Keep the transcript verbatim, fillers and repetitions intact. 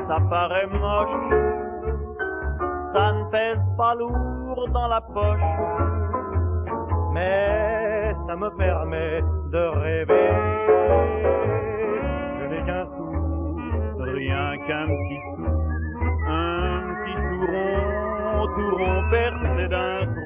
ça paraît moche, ça ne pèse pas lourd dans la poche, mais ça me permet de rêver. Je n'ai qu'un sou, rien qu'un petit sou, un petit sou rond, tout rond percé d'un trou.